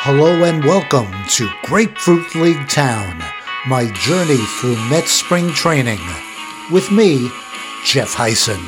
Hello and welcome to Grapefruit League Town, my journey through Mets spring training. With me, Jeff Hyson.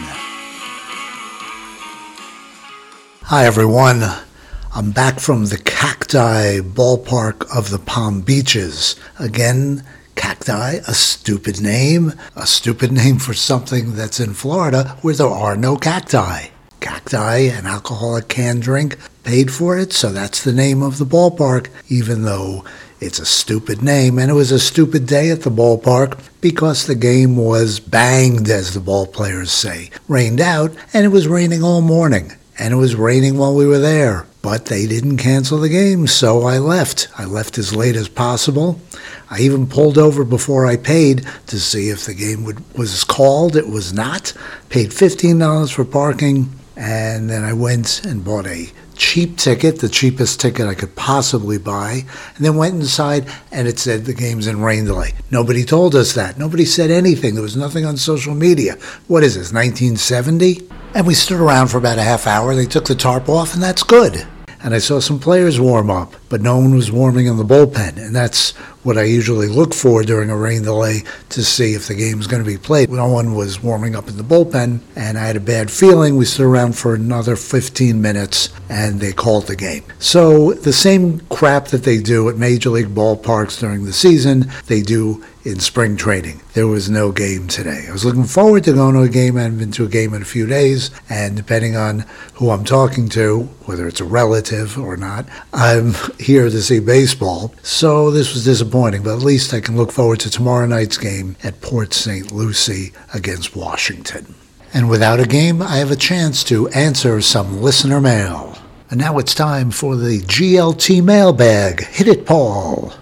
Hi everyone, I'm back from the Cacti ballpark of the Palm Beaches. Again, Cacti, a stupid name for something that's in Florida where there are no cacti. Cacti, an alcoholic canned drink, paid for it, so that's the name of the ballpark, even though it's a stupid name. And it was a stupid day at the ballpark because the game was banged, as the ball players say. Rained out, and it was raining all morning. And it was raining while we were there. But they didn't cancel the game, so I left. I left as late as possible. I even pulled over before I paid to see if the game was called. It was not. Paid $15 for parking. And then I went and bought a cheap ticket, the cheapest ticket I could possibly buy, and then went inside and it said the game's in rain delay. Nobody told us that. Nobody said anything. There was nothing on social media. What is this, 1970? And we stood around for about a half hour. They took the tarp off, and that's good. And I saw some players warm up, but no one was warming in the bullpen. And that's what I usually look for during a rain delay to see if the game is going to be played. No one was warming up in the bullpen, and I had a bad feeling. We stood around for another 15 minutes, and they called the game. So the same crap that they do at Major League ballparks during the season, they do in spring training. There was no game today. I was looking forward to going to a game. I haven't been to a game in a few days, and depending on who I'm talking to, whether it's a relative or not, I'm here to see baseball. So this was disappointing, but at least I can look forward to tomorrow night's game at Port St. Lucie against Washington. And without a game, I have a chance to answer some listener mail. And now it's time for the GLT mailbag. Hit it, Paul.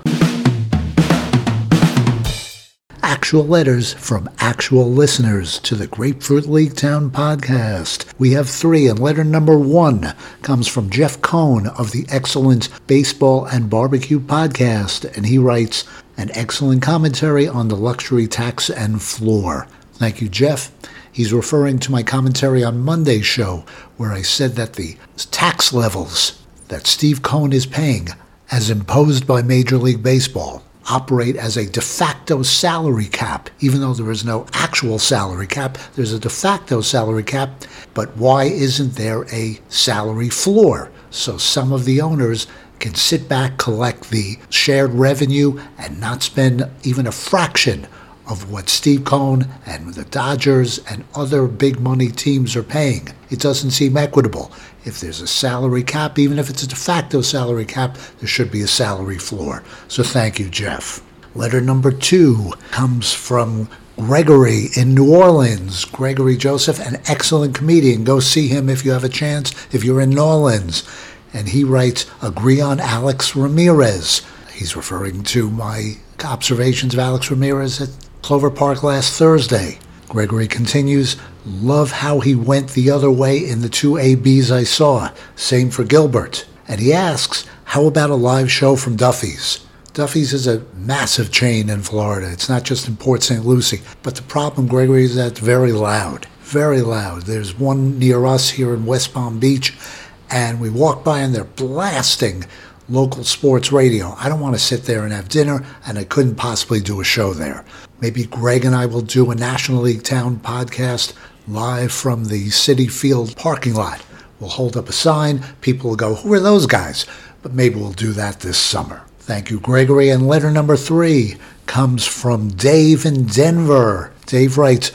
Actual letters from actual listeners to the Grapefruit League Town podcast. We have 3, and letter number 1 comes from Jeff Cohn of the excellent Baseball and Barbecue podcast, and he writes, an excellent commentary on the luxury tax and floor. Thank you, Jeff. He's referring to my commentary on Monday's show, where I said that the tax levels that Steve Cohen is paying, as imposed by Major League Baseball, operate as a de facto salary cap. Even though there is no actual salary cap, there's a de facto salary cap. But why isn't there a salary floor? So some of the owners can sit back, collect the shared revenue, and not spend even a fraction of what Steve Cohen and the Dodgers and other big money teams are paying. It doesn't seem equitable. If there's a salary cap, even if it's a de facto salary cap, there should be a salary floor. So thank you, Jeff. Letter number 2 comes from Gregory in New Orleans. Gregory Joseph, an excellent comedian. Go see him if you have a chance, if you're in New Orleans. And he writes, agree on Alex Ramirez. He's referring to my observations of Alex Ramirez at Clover Park last Thursday. Gregory continues, love how he went the other way in the 2 ABs I saw. Same for Gilbert. And he asks, how about a live show from Duffy's? Duffy's is a massive chain in Florida. It's not just in Port St. Lucie. But the problem, Gregory, is that it's very loud. Very loud. There's one near us here in West Palm Beach, and we walk by and they're blasting local sports radio. I don't want to sit there and have dinner, and I couldn't possibly do a show there. Maybe Greg and I will do a National League Town podcast live from the Citi Field parking lot. We'll hold up a sign. People will go, who are those guys? But maybe we'll do that this summer. Thank you, Gregory. And letter number 3 comes from Dave in Denver. Dave writes,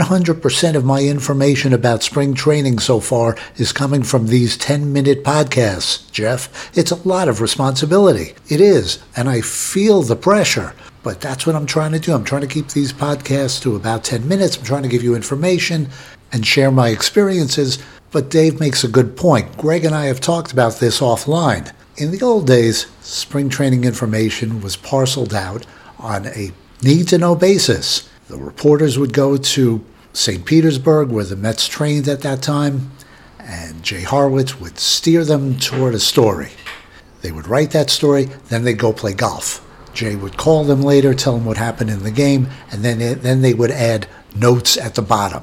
100% of my information about spring training so far is coming from these 10-minute podcasts, Jeff. It's a lot of responsibility. It is, and I feel the pressure. But that's what I'm trying to do. I'm trying to keep these podcasts to about 10 minutes. I'm trying to give you information and share my experiences. But Dave makes a good point. Greg and I have talked about this offline. In the old days, spring training information was parceled out on a need-to-know basis. The reporters would go to St. Petersburg, where the Mets trained at that time, and Jay Horwitz would steer them toward a story. They would write that story, then they'd go play golf. Jay would call them later, tell them what happened in the game, and then they would add notes at the bottom.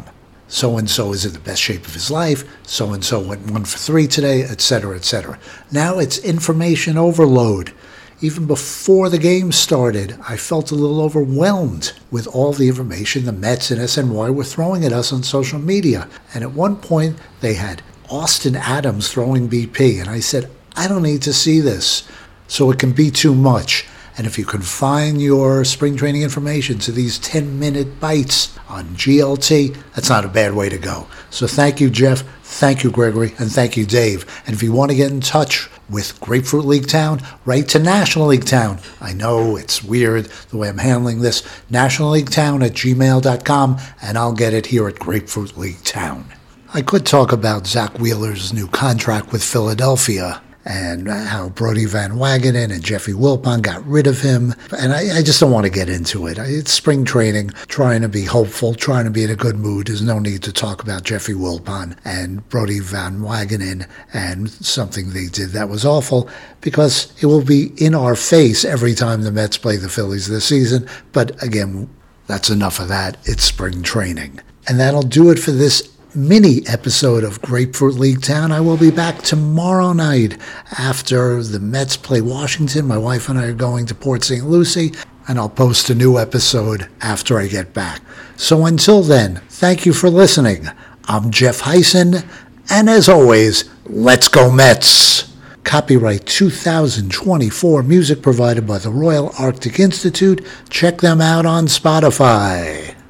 so-and-so is in the best shape of his life, so-and-so went 1 for 3 today, etc., etc. Now it's information overload. Even before the game started, I felt a little overwhelmed with all the information the Mets and SNY were throwing at us on social media. And at one point, they had Austin Adams throwing BP, and I said, I don't need to see this, so it can be too much. And if you confine your spring training information to these 10-minute bites on GLT, that's not a bad way to go. So thank you, Jeff. Thank you, Gregory. And thank you, Dave. And if you want to get in touch with Grapefruit League Town, write to National League Town. I know it's weird the way I'm handling this. nationalleaguetown@gmail.com, and I'll get it here at Grapefruit League Town. I could talk about Zach Wheeler's new contract with Philadelphia and how Brody Van Wagenen and Jeffrey Wilpon got rid of him. And I just don't want to get into it. It's spring training, trying to be hopeful, trying to be in a good mood. There's no need to talk about Jeffrey Wilpon and Brody Van Wagenen and something they did that was awful, because it will be in our face every time the Mets play the Phillies this season. But again, that's enough of that. It's spring training. And that'll do it for this mini episode of Grapefruit League Town. I will be back tomorrow night after the Mets play Washington. My wife and I are going to Port St. Lucie, and I'll post a new episode after I get back. So until then, thank you for listening. I'm Jeff Hyson, and as always, let's go Mets! Copyright 2024, music provided by the Royal Arctic Institute. Check them out on Spotify.